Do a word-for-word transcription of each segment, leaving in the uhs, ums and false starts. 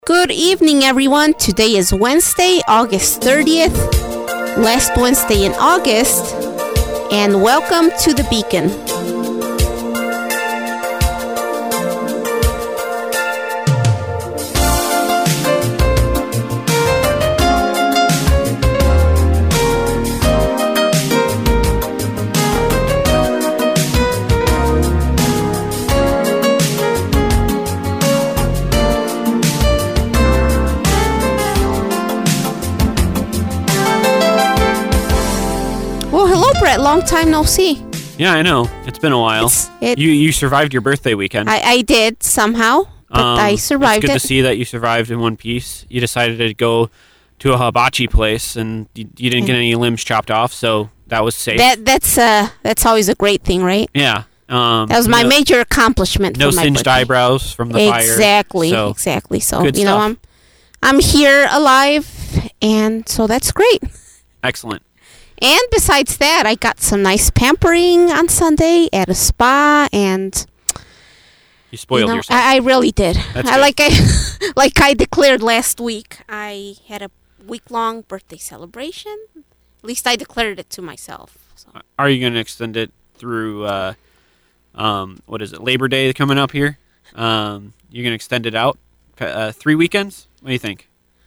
Good evening, everyone. Today is Wednesday, August thirtieth, last Wednesday in August, and welcome to The Beacon. Brett, long time no see. Yeah, I know. It's been a while. It, you you survived your birthday weekend. I, I did somehow, but um, I survived it. It's good it. to see that you survived in one piece. You decided to go to a hibachi place, and you, you didn't get any limbs chopped off, so that was safe. That that's uh that's always a great thing, right? Yeah. Um, that was my no, major accomplishment. No for my singed birthday. eyebrows from the exactly, fire. Exactly, so exactly. So you stuff. know, I'm I'm here alive, and so that's great. Excellent. And besides that, I got some nice pampering on Sunday at a spa, and you spoiled you know, yourself. I, I really did. That's I good. like I like I declared last week. I had a week-long birthday celebration. At least I declared it to myself. So. Are you going to extend it through? Uh, um, what is it? Labor Day coming up here. Um, you're going to extend it out uh, three weekends. What do you think?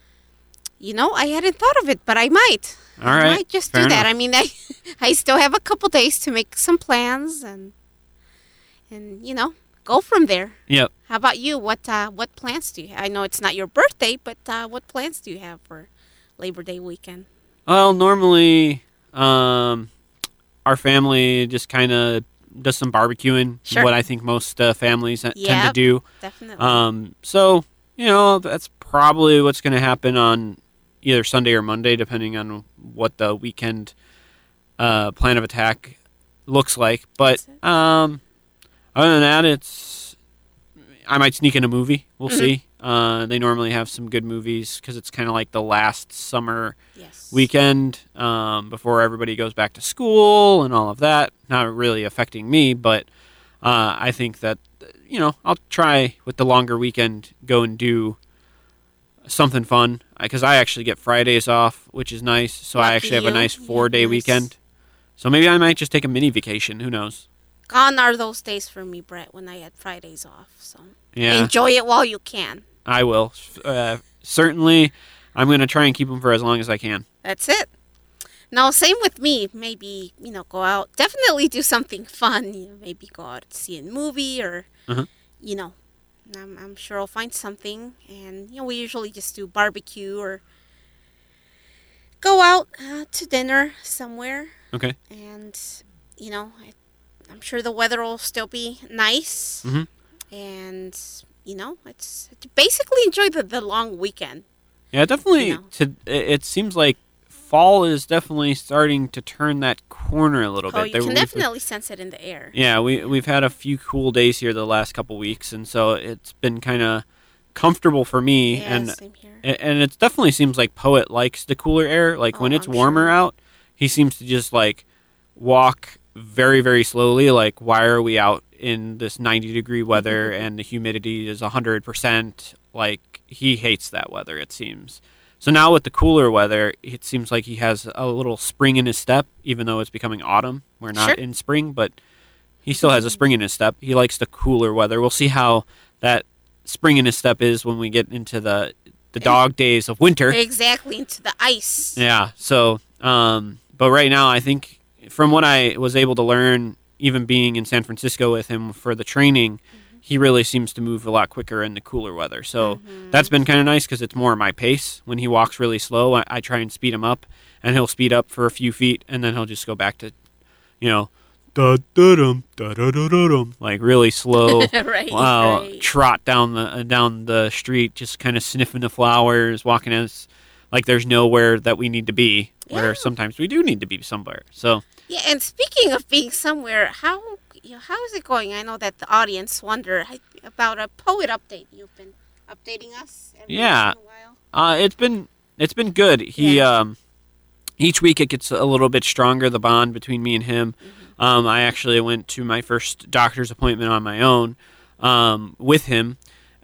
You know, I hadn't thought of it, but I might. All right. I might just Fair do that. enough. I mean, I, I still have a couple days to make some plans and, and you know, go from there. Yep. How about you? What uh, what plans do you have? I know it's not your birthday, but uh, what plans do you have for Labor Day weekend? Well, normally, um, our family just kind of does some barbecuing. Sure. What I think most uh, families Yep, tend to do. Definitely. Um, so, you know, that's probably what's going to happen on either Sunday or Monday, depending on what the weekend uh, plan of attack looks like. But um, other than that, it's I might sneak in a movie. We'll mm-hmm. see. Uh, they normally have some good movies because it's kind of like the last summer yes. weekend um, before everybody goes back to school and all of that. Not really affecting me, but uh, I think that, you know, I'll try with the longer weekend go and do something fun because I actually get Fridays off, which is nice. So Lucky I actually have you. a nice four-day yeah, nice. weekend. So maybe I might just take a mini vacation. Who knows? Gone are those days for me, Brett, when I had Fridays off. So yeah. enjoy it while you can. I will. Uh, certainly, I'm going to try and keep them for as long as I can. That's it. Now, same with me. Maybe, you know, go out. Definitely do something fun. You know, maybe go out and see a movie or, uh-huh. you know, I'm, I'm sure I'll find something. And, you know, we usually just do barbecue or go out uh, to dinner somewhere. Okay. And, you know, I, I'm sure the weather will still be nice. Mm-hmm. And, you know, it's basically enjoy the, the long weekend. Yeah, definitely. You know. To, it seems like fall is definitely starting to turn that corner a little oh, bit. you there, can we've, definitely sense it in the air. Yeah, we, we've had a few cool days here the last couple weeks, and so it's been kind of comfortable for me. Yeah, and same here. And it definitely seems like Poet likes the cooler air. Like, oh, when it's I'm warmer sure. out, he seems to just, like, walk very, very slowly. Like, why are we out in this ninety-degree weather and the humidity is one hundred percent? Like, he hates that weather, it seems. So now with the cooler weather, it seems like he has a little spring in his step, even though it's becoming autumn. We're not Sure. in spring, but he still has a spring in his step. He likes the cooler weather. We'll see how that spring in his step is when we get into the the dog days of winter. Exactly, into the ice. Yeah. So, um, but right now, I think from what I was able to learn, even being in San Francisco with him for the training, mm-hmm. he really seems to move a lot quicker in the cooler weather. So mm-hmm. that's been kind of nice because it's more my pace. When he walks really slow, I, I try and speed him up, and he'll speed up for a few feet, and then he'll just go back to, you know, da da dum da da da da dum, like really slow. right, wow, right. Trot down the uh, down the street, just kind of sniffing the flowers, walking as like there's nowhere that we need to be. Where Yeah. sometimes we do need to be somewhere. So. Yeah, and speaking of being somewhere, how you know, how is it going? I know that the audience wonder about a poet update. You've been updating us every Yeah. once in a while. Uh, it's been it's been good. He Yeah. um, each week it gets a little bit stronger, the bond between me and him. Mm-hmm. Um, I actually went to my first doctor's appointment on my own um, with him.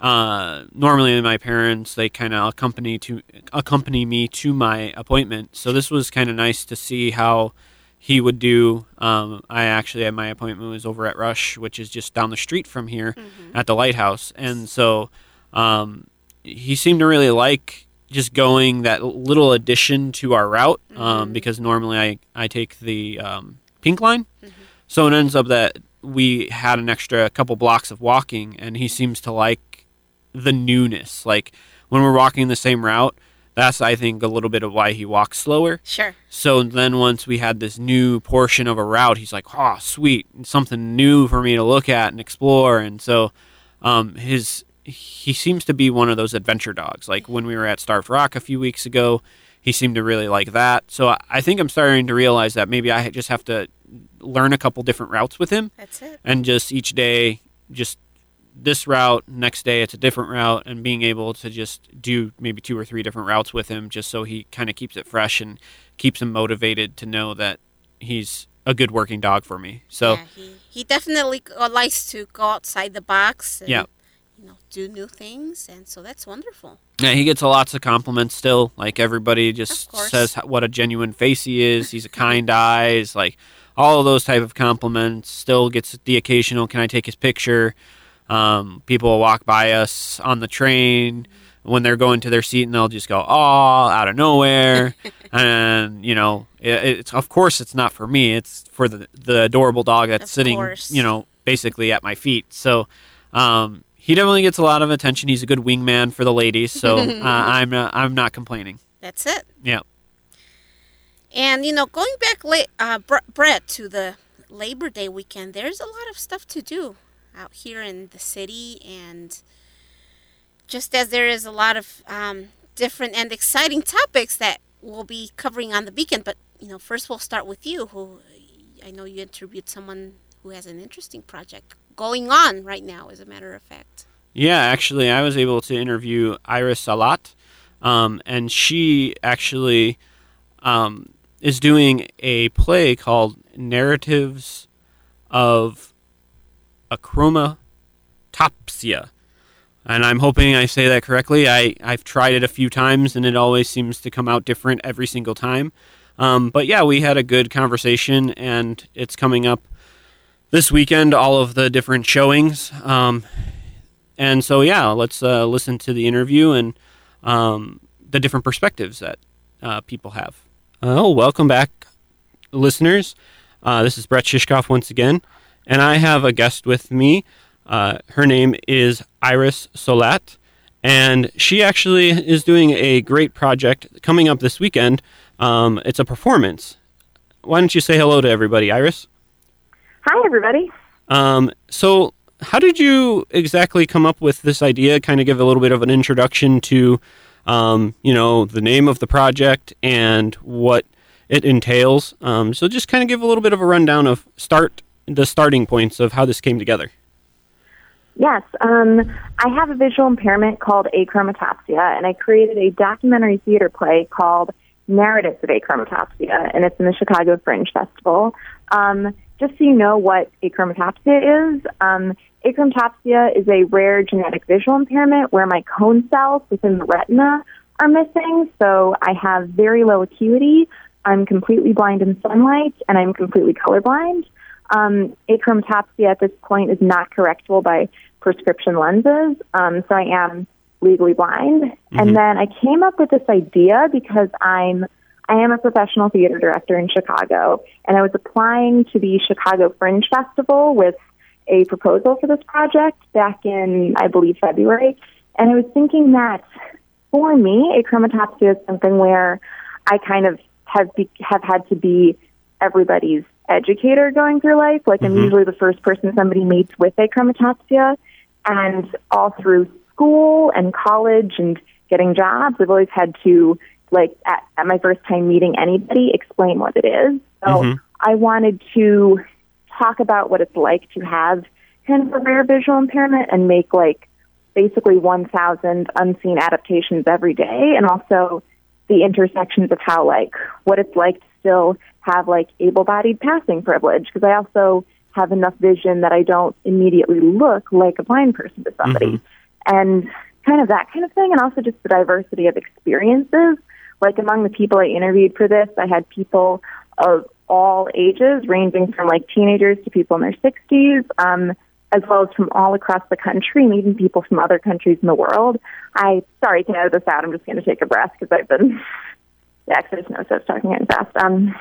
uh, normally my parents, they kind of accompany to accompany me to my appointment. So this was kind of nice to see how he would do. Um, I actually had my appointment was over at Rush, which is just down the street from here Mm-hmm. at the lighthouse. And so um, he seemed to really like just going that little addition to our route um, Mhm. because normally I, I take the um, pink line. Mhm. So it ends up that we had an extra couple blocks of walking, and he seems to like the newness. Like when we're walking the same route, that's, I think, a little bit of why he walks slower. Sure. So then once we had this new portion of a route, he's like, oh, sweet, something new for me to look at and explore. And so um, his he seems to be one of those adventure dogs. Like when we were at Starved Rock a few weeks ago, he seemed to really like that. So I- I think I'm starting to realize that maybe I just have to learn a couple different routes with him, That's it. and just each day, just this route, next day it's a different route, and being able to just do maybe two or three different routes with him just so he kind of keeps it fresh and keeps him motivated to know that he's a good working dog for me. So Yeah, he, he definitely uh, likes to go outside the box and, Yeah. you know, do new things. And so that's wonderful. yeah, he gets lots of compliments still. Like everybody just Of course. says h- what a genuine face he is. He's a kind eyes, like all of those type of compliments. Still gets the occasional, can I take his picture? Um, people will walk by us on the train when they're going to their seat, and they'll just go, "Oh," out of nowhere. And you know, it, it's of course it's not for me. It's for the the adorable dog that's Of sitting, course. you know, basically at my feet. So um, he definitely gets a lot of attention. He's a good wingman for the ladies. So uh, I'm uh, I'm not complaining. That's it. Yeah. And, you know, going back, late, uh, Bre- Brett, to the Labor Day weekend, there's a lot of stuff to do out here in the city. And just as there is a lot of um, different and exciting topics that we'll be covering on the weekend. But, you know, first we'll start with you, who I know you interviewed someone who has an interesting project going on right now, as a matter of fact. Yeah, actually, I was able to interview Iris Salat, um, and she actually um, is doing a play called Narratives of Achromatopsia. And I'm hoping I say that correctly. I, I've tried it a few times, and it always seems to come out different every single time. Um, but yeah, we had a good conversation, and it's coming up this weekend, all of the different showings. Um, and so, yeah, let's uh, listen to the interview and um, the different perspectives that uh, people have. Oh, welcome back, listeners. Uh, this is Brett Shishkoff once again, and I have a guest with me. Uh, her name is Iris Salat, and she actually is doing a great project coming up this weekend. Um, it's a performance. Why don't you say hello to everybody, Iris? Hi, everybody. Um, so how did you exactly come up with this idea? Kind of give a little bit of an introduction to, um, you know, the name of the project and what it entails. Um, so just kind of give a little bit of a rundown of start the starting points of how this came together. Yes, um, I have a visual impairment called achromatopsia, and I created a documentary theater play called Narratives of Achromatopsia, and it's in the Chicago Fringe Festival. Um, just so you know what achromatopsia is, um, achromatopsia is a rare genetic visual impairment where my cone cells within the retina are missing, so I have very low acuity, I'm completely blind in sunlight, and I'm completely colorblind. Um, achromatopsia at this point is not correctable by prescription lenses, um, so I am legally blind. Mm-hmm. And then I came up with this idea because I'm I am a professional theater director in Chicago, and I was applying to the Chicago Fringe Festival with a proposal for this project back in, I believe, February. And I was thinking that for me, achromatopsia is something where I kind of have be, have had to be everybody's educator going through life. Like, I'm mm-hmm. usually the first person somebody meets with achromatopsia, and all through school and college and getting jobs, I've always had to, like, at, at my first time meeting anybody, explain what it is. So mm-hmm. I wanted to talk about what it's like to have kind of a rare visual impairment and make, like, basically one thousand unseen adaptations every day, and also the intersections of how, like, what it's like to still have, like, able-bodied passing privilege, because I also have enough vision that I don't immediately look like a blind person to somebody. Mm-hmm. and kind of that kind of thing, and also just the diversity of experiences. Like among the people I interviewed for this, I had people of all ages, ranging from like teenagers to people in their sixties, um, as well as from all across the country, and even people from other countries in the world. I, sorry to edit this out, I'm just going to take a breath because I've been, yeah, because I just know I was talking getting fast. Um,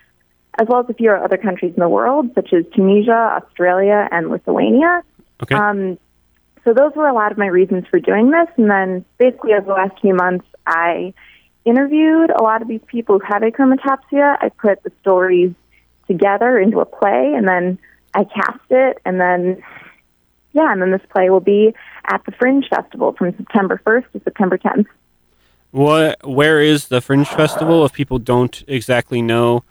as well as a few other countries in the world, such as Tunisia, Australia, and Lithuania. Okay. Um, so those were a lot of my reasons for doing this, and then basically over the last few months, I interviewed a lot of these people who have achromatopsia. I put the stories together into a play, and then I cast it, and then, yeah, and then this play will be at the Fringe Festival from September first to September tenth. What? Where is the Fringe Festival? If people don't exactly know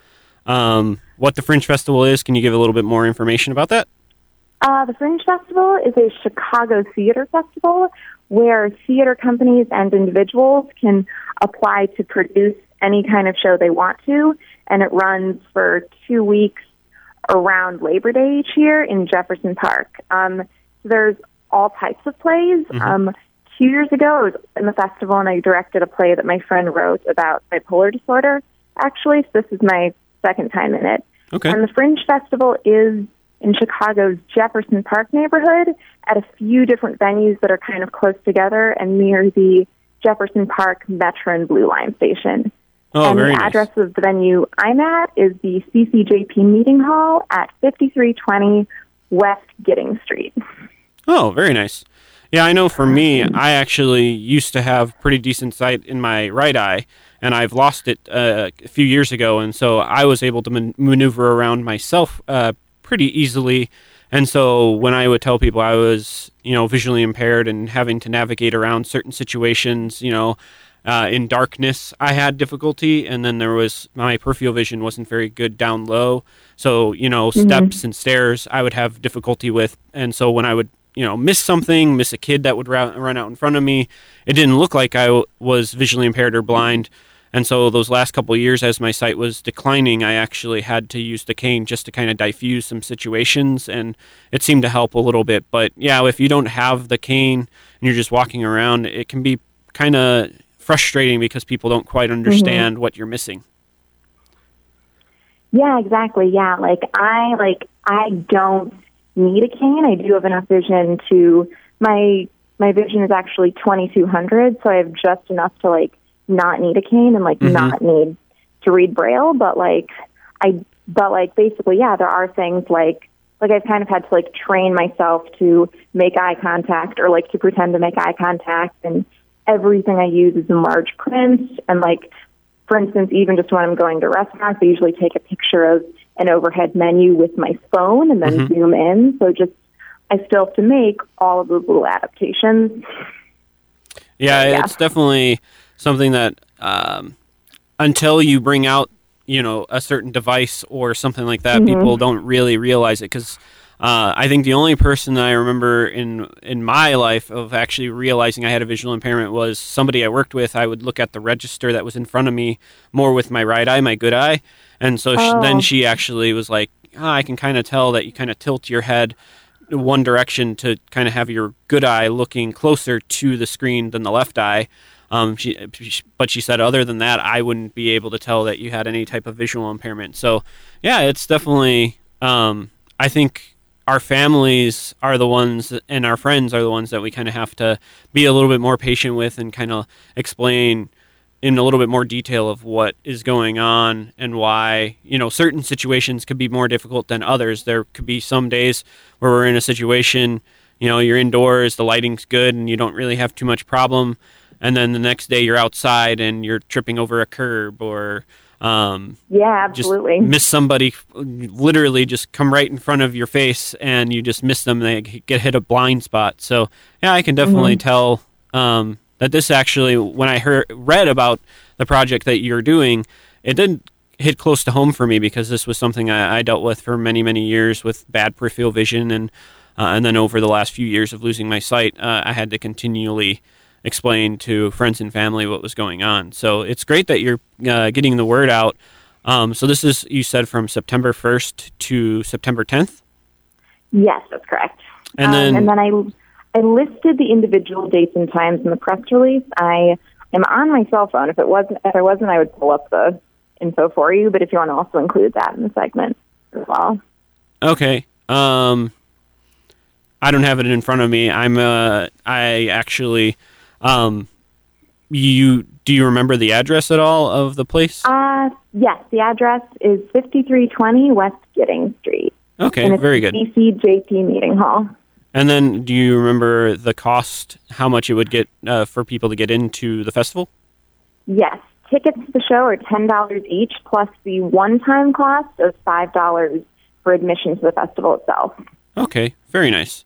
um, what the Fringe Festival is, can you give a little bit more information about that? Uh, the Fringe Festival is a Chicago theater festival where theater companies and individuals can apply to produce any kind of show they want to, and it runs for two weeks around Labor Day each year in Jefferson Park. Um, so there's all types of plays. Mm-hmm. Um, two years ago, I was in the festival, and I directed a play that my friend wrote about bipolar disorder, actually. So this is my second time in it. Okay. And the Fringe Festival is in Chicago's Jefferson Park neighborhood at a few different venues that are kind of close together and near the Jefferson Park Metro and Blue Line station. Oh, and very the nice. address of the venue I'm at is the C C J P Meeting Hall at fifty-three twenty West Giddings Street. Oh, very nice. Yeah, I know for me, I actually used to have pretty decent sight in my right eye, and I've lost it uh, a few years ago, and so I was able to man- maneuver around myself uh, pretty easily. And so when I would tell people I was, you know, visually impaired and having to navigate around certain situations, you know, uh, in darkness, I had difficulty. And then there was, my peripheral vision wasn't very good down low. So, you know, Mm-hmm. steps and stairs I would have difficulty with. And so when I would, you know, miss something, miss a kid that would ra- run out in front of me, it didn't look like I w- was visually impaired or blind. And so those last couple of years, as my sight was declining, I actually had to use the cane just to kind of diffuse some situations, and it seemed to help a little bit. But yeah, if you don't have the cane and you're just walking around, it can be kind of frustrating because people don't quite understand mm-hmm. what you're missing. Yeah, exactly. Yeah, like I like I don't need a cane. I do have enough vision to my my vision is actually twenty-two hundred, so I have just enough to like not need a cane and like mm-hmm. not need to read Braille, but like I but like basically yeah, there are things like like I've kind of had to like train myself to make eye contact or like to pretend to make eye contact, and everything I use is in large print. And like for instance, even just when I'm going to restaurants, I usually take a picture of an overhead menu with my phone and then mm-hmm. zoom in. So just I still have to make all of those little adaptations. Yeah, so, yeah. It's definitely something that um, until you bring out, you know, a certain device or something like that, mm-hmm. people don't really realize it. Because uh, I think the only person that I remember in in my life of actually realizing I had a visual impairment was somebody I worked with. I would look at the register that was in front of me more with my right eye, my good eye. And so oh. she, then she actually was like, oh, I can kind of tell that you kind of tilt your head one direction to kind of have your good eye looking closer to the screen than the left eye. Um, she, but she said, other than that, I wouldn't be able to tell that you had any type of visual impairment. So, yeah, it's definitely. Um, I think our families are the ones, and our friends are the ones that we kind of have to be a little bit more patient with and kind of explain in a little bit more detail of what is going on and why, you know, certain situations could be more difficult than others. There could be some days where we're in a situation, you know, you're indoors, the lighting's good, and you don't really have too much problem. And then the next day you're outside and you're tripping over a curb or um, yeah, absolutely. just miss somebody, literally just come right in front of your face and you just miss them. They get hit a blind spot. So, yeah, I can definitely mm-hmm. tell um, that this actually, when I heard read about the project that you're doing, it didn't hit close to home for me because this was something I, I dealt with for many, many years with bad peripheral vision. And, uh, and then over the last few years of losing my sight, uh, I had to continually explain to friends and family what was going on. So it's great that you're uh, getting the word out. Um, so this is, you said, from September first to September tenth? Yes, that's correct. And then, um, and then I I listed the individual dates and times in the press release. I am on my cell phone. If it wasn't, if I wasn't, I would pull up the info for you. But if you want to also include that in the segment as well. Okay. Um, I don't have it in front of me. I'm. Uh, I actually. Um, you do you remember the address at all of the place? Uh, yes. The address is fifty-three twenty West Giddings Street. Okay, and it's very good. D C J P Meeting Hall. And then, do you remember the cost? How much it would get uh, for people to get into the festival? Yes. Tickets to the show are ten dollars each, plus the one-time cost of five dollars for admission to the festival itself. Okay, very nice.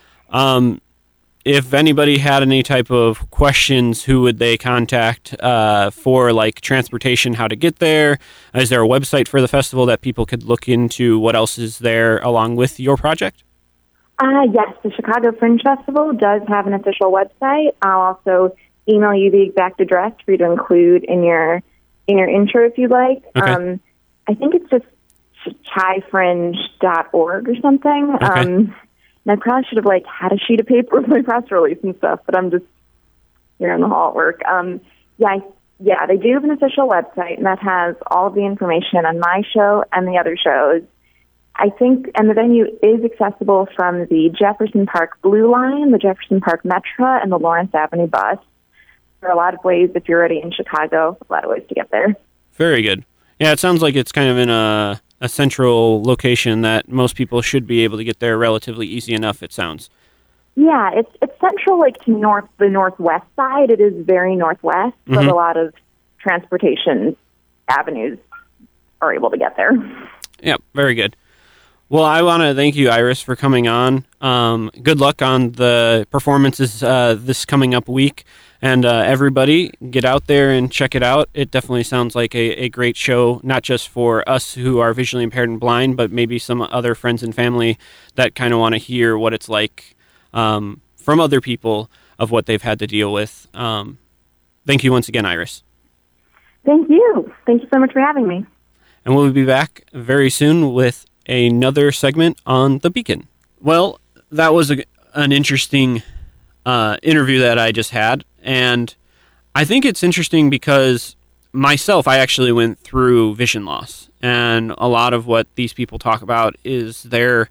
Um, if anybody had any type of questions, who would they contact uh, for, like, transportation, how to get there? Is there a website for the festival that people could look into what else is there along with your project? Uh, yes, the Chicago Fringe Festival does have an official website. I'll also email you the exact address for you to include in your in your intro if you'd like. Okay. Um, I think it's just chai fringe dot org or something. Okay. Um, and I probably should have like had a sheet of paper with my press release and stuff, but I'm just here in the hall at work. Um, yeah, I, yeah, they do have an official website, and that has all of the information on my show and the other shows. I think, and the venue is accessible from the Jefferson Park Blue Line, the Jefferson Park Metra, and the Lawrence Avenue bus. There are a lot of ways, if you're already in Chicago, a lot of ways to get there. Very good. Yeah, it sounds like it's kind of in a, a central location that most people should be able to get there relatively easy enough, it sounds. Yeah, it's it's central, like to north the northwest side. It is very northwest, Mm-hmm. but a lot of transportation avenues are able to get there. Yeah, very good. Well, I want to thank you, Iris, for coming on. Um, good luck on the performances uh, this coming up week. And uh, everybody, get out there and check it out. It definitely sounds like a, a great show, not just for us who are visually impaired and blind, but maybe some other friends and family that kind of want to hear what it's like um, from other people of what they've had to deal with. Um, thank you once again, Iris. Thank you. Thank you so much for having me. And we'll be back very soon with another segment on The Beacon. Well, that was a, an interesting uh, interview that I just had, and I think it's interesting because myself, I actually went through vision loss, and a lot of what these people talk about is their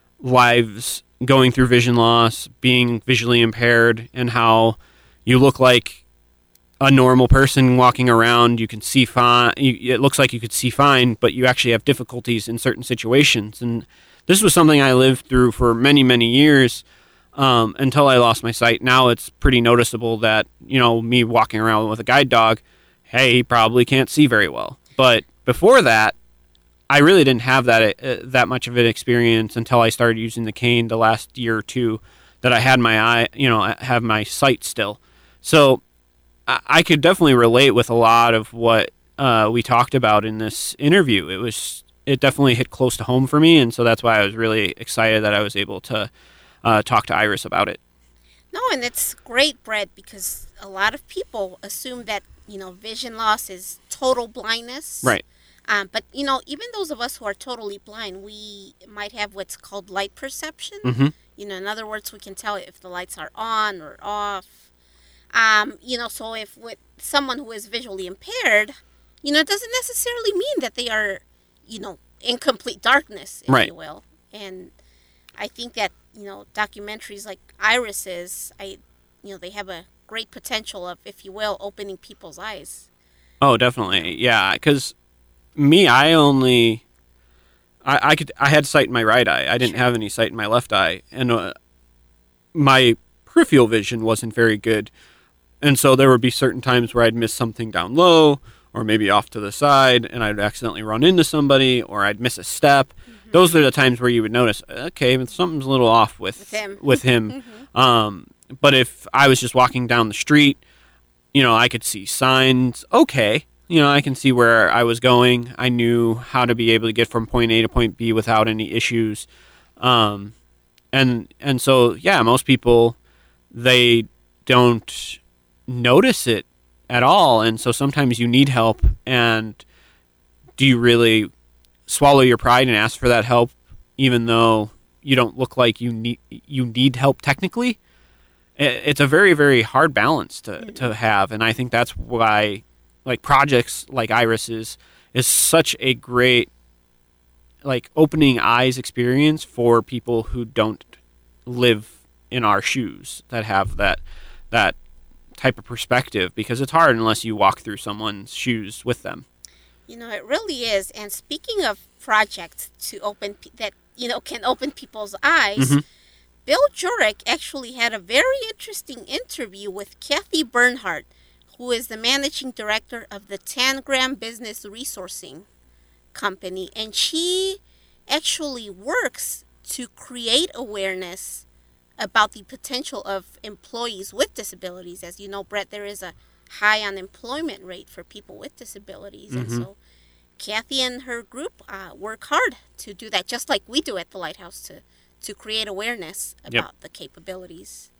lives going through vision loss, being visually impaired, and how you look like a normal person walking around. You can see fine. You, it looks like you could see fine, but you actually have difficulties in certain situations. And this was something I lived through for many, many years um, until I lost my sight. Now it's pretty noticeable that, you know, me walking around with a guide dog, hey, he probably can't see very well. But before that, I really didn't have that uh, that much of an experience until I started using the cane the last year or two that I had my eye, you know, have my sight still. So I could definitely relate with a lot of what uh, we talked about in this interview. It was, it definitely hit close to home for me, and so that's why I was really excited that I was able to uh, talk to Iris about it. No, and it's great, Brett, because a lot of people assume that, you know, vision loss is total blindness. Right. Um, but, you know, even those of us who are totally blind, we might have what's called light perception. Mm-hmm. You know, in other words, we can tell if the lights are on or off. Um, you know, so if with someone who is visually impaired, you know, it doesn't necessarily mean that they are, you know, in complete darkness, if right. you will. And I think that, you know, documentaries like Iris's, I, you know, they have a great potential of, if you will, opening people's eyes. Oh, definitely. Yeah, because me, I only, I, I could, I had sight in my right eye. I didn't have any sight in my left eye. And uh, my peripheral vision wasn't very good. And so there would be certain times where I'd miss something down low or maybe off to the side, and I'd accidentally run into somebody, or I'd miss a step. Mm-hmm. Those are the times where you would notice, okay, something's a little off with, with him. With him. mm-hmm. um, but if I was just walking down the street, you know, I could see signs. Okay, you know, I can see where I was going. I knew how to be able to get from point A to point B without any issues. Um, and and so, yeah, most people, they don't notice it at all, and so sometimes you need help. And do you really swallow your pride and ask for that help, even though you don't look like you need you need help technically? it's a very, very hard balance to, mm-hmm. to have. And I think that's why like projects like Iris's is such a great like opening eyes experience for people who don't live in our shoes, that have that that type of perspective, because it's hard unless you walk through someone's shoes with them. You know, it really is. And speaking of projects to open that, you know, can open people's eyes, mm-hmm. Bill Jurek actually had a very interesting interview with Kathy Bernhardt, who is the managing director of the Tangram Business Resourcing Company. And she actually works to create awareness about the potential of employees with disabilities. As you know, Brett, there is a high unemployment rate for people with disabilities. Mm-hmm. And so Kathy and her group uh, work hard to do that, just like we do at the Lighthouse, to, to create awareness about yep. the capabilities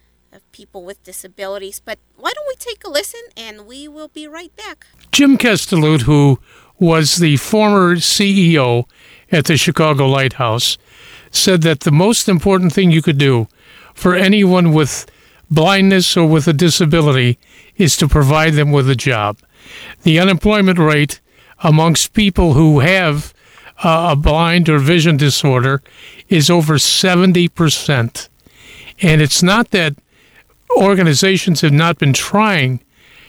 of people with disabilities. But why don't we take a listen, and we will be right back. Jim Kestelut, who was the former C E O at the Chicago Lighthouse, said that the most important thing you could do for anyone with blindness or with a disability is to provide them with a job. The unemployment rate amongst people who have uh, a blind or vision disorder is over seventy percent. And it's not that organizations have not been trying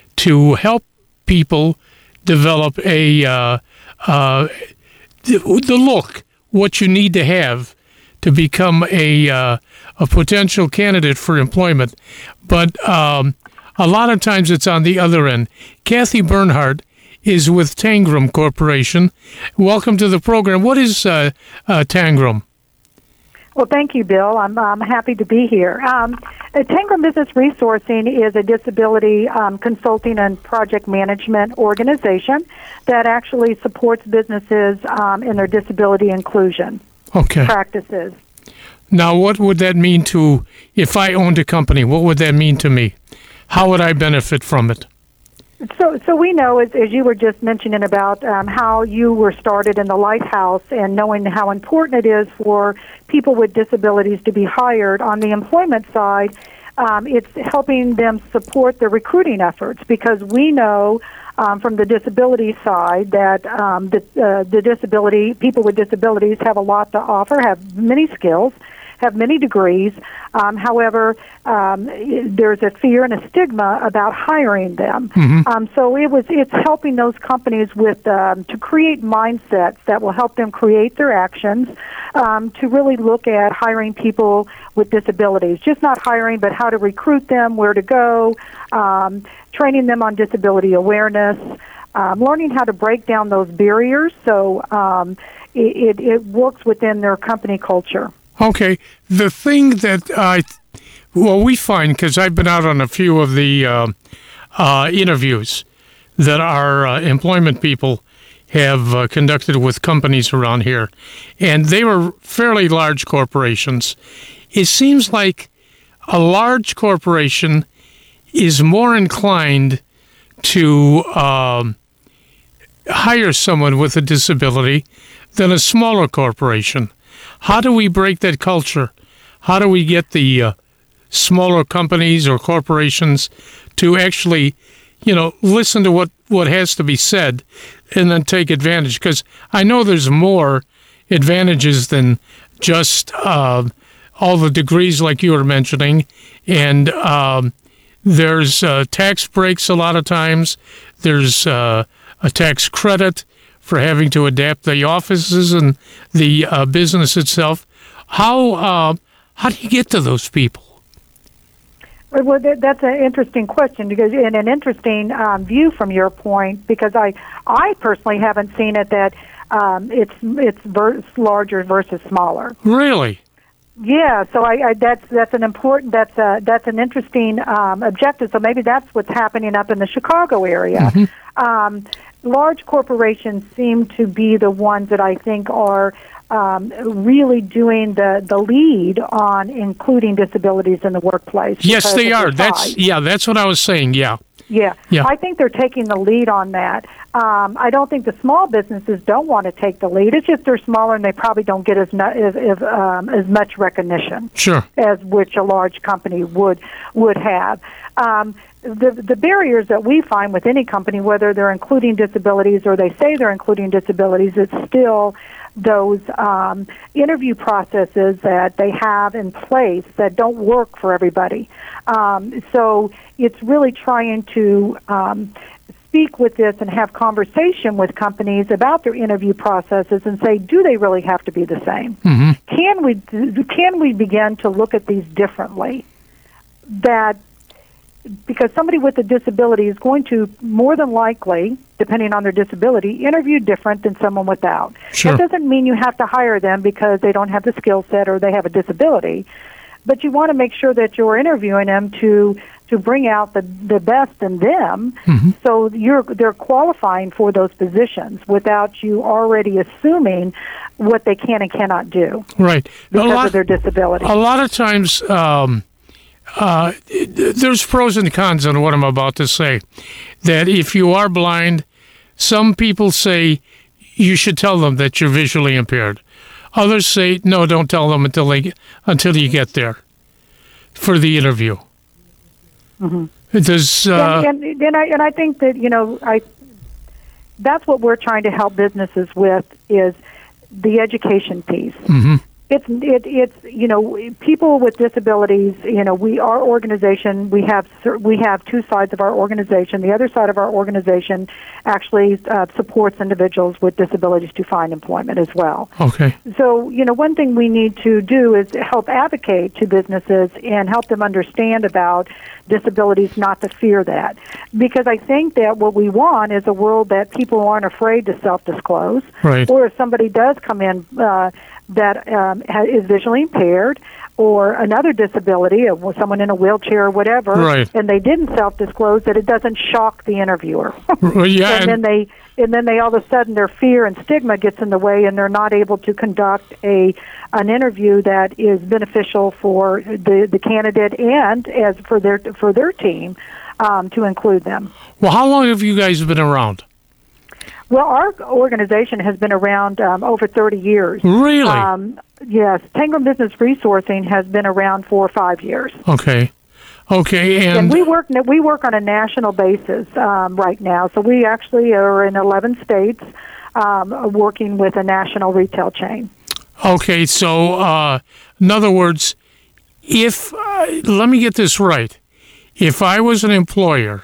to help people develop a uh, uh, the, the look, what you need to have to become a uh, a potential candidate for employment. But um, a lot of times it's on the other end. Kathy Bernhardt is with Tangram Corporation. Welcome to the program. What is uh, uh, Tangram? Well, thank you, Bill. I'm, I'm happy to be here. Um, Tangram Business Resourcing is a disability um, consulting and project management organization that actually supports businesses um, in their disability inclusion okay. practices. Now, what would that mean to, if I owned a company, what would that mean to me? How would I benefit from it? So, so we know, as, as you were just mentioning about um, how you were started in the Lighthouse and knowing how important it is for people with disabilities to be hired on the employment side, um, it's helping them support the recruiting efforts, because we know um, from the disability side that um, the, uh, the disability people with disabilities have a lot to offer, have many skills, have many degrees. Um, however, um, there's a fear and a stigma about hiring them. Mm-hmm. Um, so it was it's helping those companies with um, to create mindsets that will help them create their actions um, to really look at hiring people with disabilities. Just not hiring, but how to recruit them, where to go, um, training them on disability awareness, um, learning how to break down those barriers so um, it, it, it works within their company culture. Okay, the thing that I, well, we find, because I've been out on a few of the uh, uh, interviews that our uh, employment people have uh, conducted with companies around here, and they were fairly large corporations. It seems like a large corporation is more inclined to um, hire someone with a disability than a smaller corporation. How do we break that culture? How do we get the uh, smaller companies or corporations to actually, you know, listen to what, what has to be said and then take advantage? Because I know there's more advantages than just uh, all the degrees like you were mentioning. And um, there's uh, tax breaks a lot of times. There's uh, a tax credit for having to adapt the offices and the uh, business itself. How uh, how do you get to those people? Well, that's an interesting question, because and an interesting um, view from your point, because I I personally haven't seen it that um, it's it's ver- larger versus smaller. Really? Yeah. So I, I that's that's an important that's a, that's an interesting um, objective. So maybe that's what's happening up in the Chicago area. Mm-hmm. Um, large corporations seem to be the ones that I think are um, really doing the, the lead on including disabilities in the workplace. Yes, they are. That's yeah, that's what I was saying. Yeah, Yeah. Yeah. I think they're taking the lead on that. Um, I don't think the small businesses don't want to take the lead. It's just they're smaller and they probably don't get as, mu- as, as, um, as much recognition Sure. as which a large company would would have. Um, the the barriers that we find with any company, whether they're including disabilities or they say they're including disabilities, it's still those um, interview processes that they have in place that don't work for everybody. Um, so it's really trying to um, speak with this and have conversation with companies about their interview processes and say, do they really have to be the same? Mm-hmm. Can we can we begin to look at these differently? That because somebody with a disability is going to more than likely, depending on their disability, interview different than someone without. Sure. That doesn't mean you have to hire them because they don't have the skill set or they have a disability, but you want to make sure that you're interviewing them to to bring out the the best in them, Mm-hmm. so you're they're qualifying for those positions without you already assuming what they can and cannot do Right. A because lot, of their disability. a lot of times, um, uh, there's pros and cons on what I'm about to say. That if you are blind, some people say you should tell them that you're visually impaired. Others say no, don't tell them until they until you get there for the interview. Mm-hmm. Does uh, and, and, and I and I think that you know I that's what we're trying to help businesses with is the education piece. mm-hmm. It's it, it's you know people with disabilities. You know we our organization we have we have two sides of our organization. The other side of our organization actually uh, supports individuals with disabilities to find employment as well. Okay. So you know one thing we need to do is help advocate to businesses and help them understand about disabilities, not to fear that, because I think that what we want is a world that people aren't afraid to self-disclose, Right. or if somebody does come in uh, that um, ha- is visually impaired or another disability, or someone in a wheelchair or whatever, Right. and they didn't self-disclose, that it doesn't shock the interviewer. Well, yeah, and then and, they and then they all of a sudden their fear and stigma gets in the way, and they're not able to conduct a an interview that is beneficial for the, the candidate and as for their for their team um, to include them. well, how long have you guys been around? Well, our organization has been around um, over thirty years. Really? Um, yes, Tangram Business Resourcing has been around for five years. Okay. Okay, and, And we work we work on a national basis um, right now. So we actually are in eleven states, um, working with a national retail chain. okay, so uh, in other words, if uh, let me get this right, if I was an employer,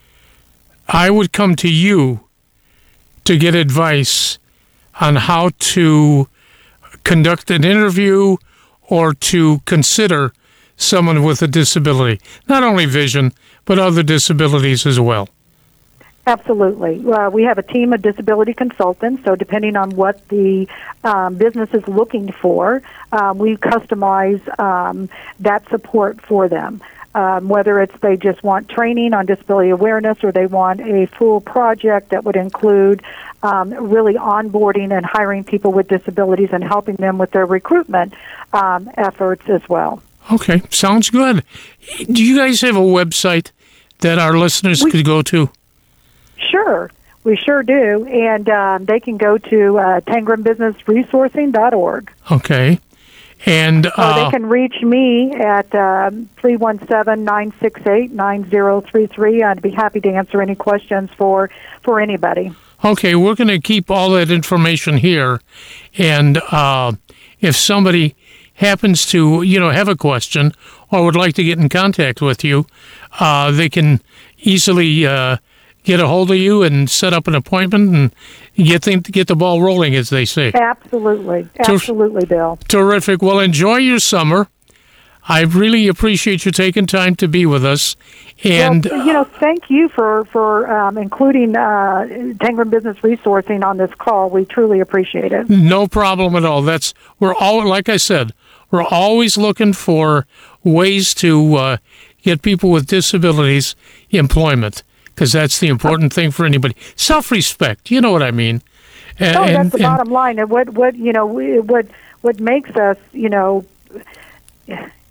I would come to you to get advice on how to conduct an interview or to consider someone with a disability, not only vision, but other disabilities as well. Absolutely. Uh, we have a team of disability consultants, so depending on what the um, business is looking for, um, we customize um, that support for them. Um, whether it's they just want training on disability awareness or they want a full project that would include um, really onboarding and hiring people with disabilities and helping them with their recruitment um, efforts as well. Okay, sounds good. Do you guys have a website that our listeners We- could go to? Sure, we sure do, and um, they can go to uh, tangram business resourcing dot org. Okay. And Or uh, they can reach me at um, three one seven, nine six eight, nine zero three three. I'd be happy to answer any questions for, for anybody. okay, we're going to keep all that information here. And uh, if somebody happens to, you know, have a question or would like to get in contact with you, uh, they can easily uh, get a hold of you and set up an appointment and get the, get the ball rolling, as they say. Absolutely. Absolutely, Bill. Terrific. Well, enjoy your summer. I really appreciate you taking time to be with us. And well, you know, thank you for, for um, including uh, Tangram Business Resourcing on this call. We truly appreciate it. no problem at all. That's we're all like I said, we're always looking for ways to uh, get people with disabilities employment, because that's the important thing for anybody. Self-respect, you know what I mean. And, Oh, that's and- the and- bottom line. And what, what you know, we- what what makes us, you know,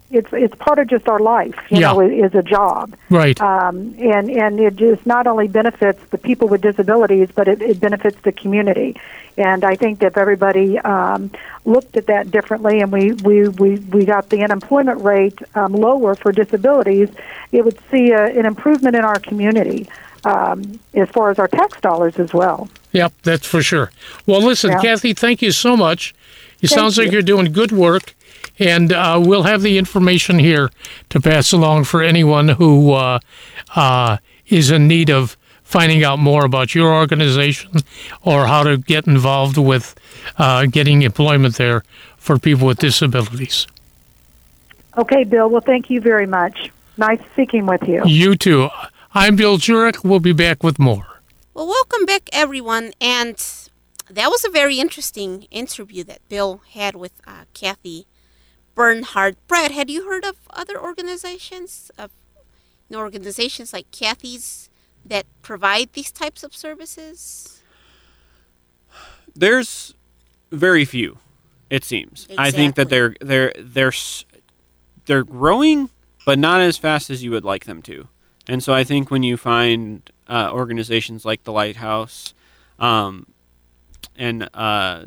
it's it's part of just our life, you Yeah. know, it is a job. Right. Um, and, and it just not only benefits the people with disabilities, but it, it benefits the community. And I think that if everybody um, looked at that differently and we, we, we, we got the unemployment rate um, lower for disabilities, it would see a, an improvement in our community um, as far as our tax dollars as well. Yep, that's for sure. Well, listen, Yeah. Kathy, thank you so much. It Thank sounds like you. you're doing good work, and uh, we'll have the information here to pass along for anyone who uh, uh, is in need of finding out more about your organization or how to get involved with uh, getting employment there for people with disabilities. Okay, Bill. Well, thank you very much. Nice speaking with you. You too. I'm Bill Jurek. We'll be back with more. Well, welcome back, everyone. And that was a very interesting interview that Bill had with uh, Kathy Bernhardt. Brad, had you heard of other organizations, of you know, organizations like Kathy's that provide these types of services? There's very few, it seems. I think that Exactly. they're they're they're s- they're growing, but not as fast as you would like them to. And so I think when you find uh, organizations like the Lighthouse, um, and uh,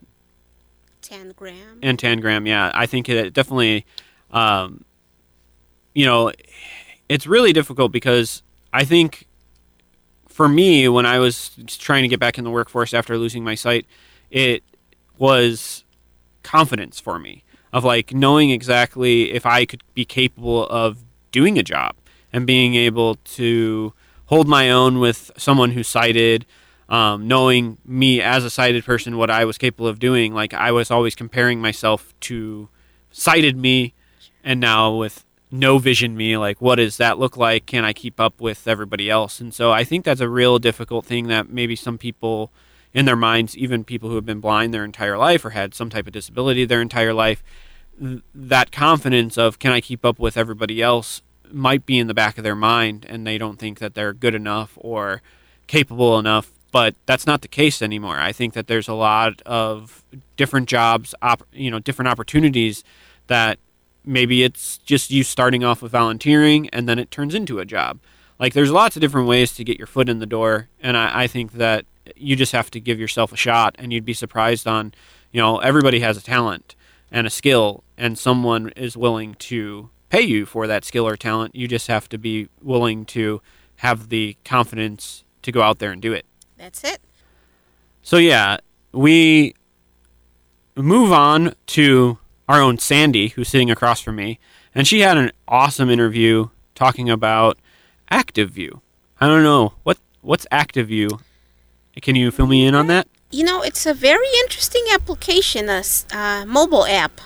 Tangram. and Tangram, yeah, I think it definitely, um, you know, it's really difficult because I think for me, when I was trying to get back in the workforce after losing my sight, it was confidence for me of like knowing exactly if I could be capable of doing a job and being able to hold my own with someone who's sighted. Um, knowing me as a sighted person, what I was capable of doing, like I was always comparing myself to sighted me, and now with no vision me, like what does that look like? Can I keep up with everybody else? And so I think that's a real difficult thing that maybe some people in their minds, even people who have been blind their entire life or had some type of disability their entire life, th- that confidence of can I keep up with everybody else might be in the back of their mind, and they don't think that they're good enough or capable enough. But that's not the case anymore. I think that there's a lot of different jobs, op- you know, different opportunities that maybe it's just you starting off with volunteering and then it turns into a job. Like there's lots of different ways to get your foot in the door. And I, I think that you just have to give yourself a shot, and you'd be surprised on, you know, everybody has a talent and a skill, and someone is willing to pay you for that skill or talent. You just have to be willing to have the confidence to go out there and do it. That's it. So yeah, we move on to our own Sandy, who's sitting across from me, and she had an awesome interview talking about ActiveView. I don't know what what's ActiveView. Can you fill me in on that? You know, it's a very interesting application, a s- uh, mobile app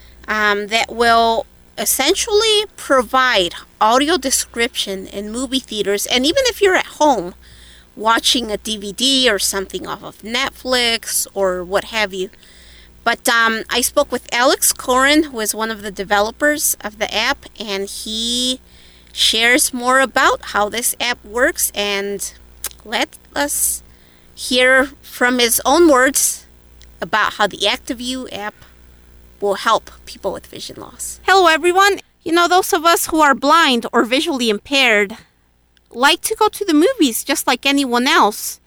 um, that will essentially provide audio description in movie theaters, and even if you're at home watching a D V D or something off of Netflix or what have you. But um, I spoke with Alex Corin, who is one of the developers of the app, and he shares more about how this app works, and let us hear from his own words about how the ActiveView app will help people with vision loss. Hello, everyone. You know, those of us who are blind or visually impaired like to go to the movies just like anyone else.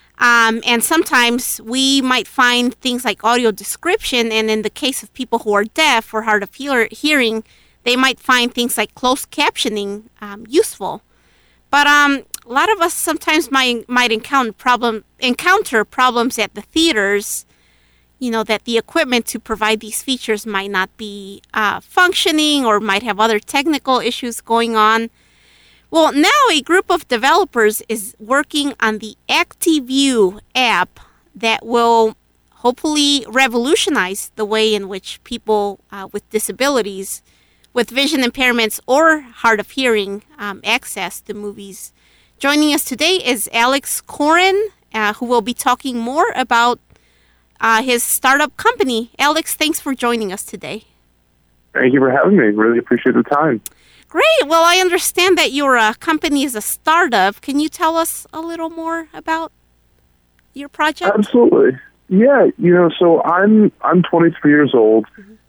Um, and sometimes we might find things like audio description, and in the case of people who are deaf or hard of hear- hearing, they might find things like closed captioning um, useful. But um, a lot of us sometimes might might encounter problem encounter problems at the theaters. You know, that the equipment to provide these features might not be uh, functioning, or might have other technical issues going on. Well, now a group of developers is working on the ActiveView app that will hopefully revolutionize the way in which people uh, with disabilities, with vision impairments or hard of hearing, um, access the movies. Joining us today is Alex Corin, uh, who will be talking more about uh, his startup company. Alex, thanks for joining us today. Thank you for having me. Really appreciate the time. Great. Well, I understand that your uh, company is a startup. Can you tell us a little more about your project? Absolutely. Yeah, you know, so I'm I'm twenty-three years old,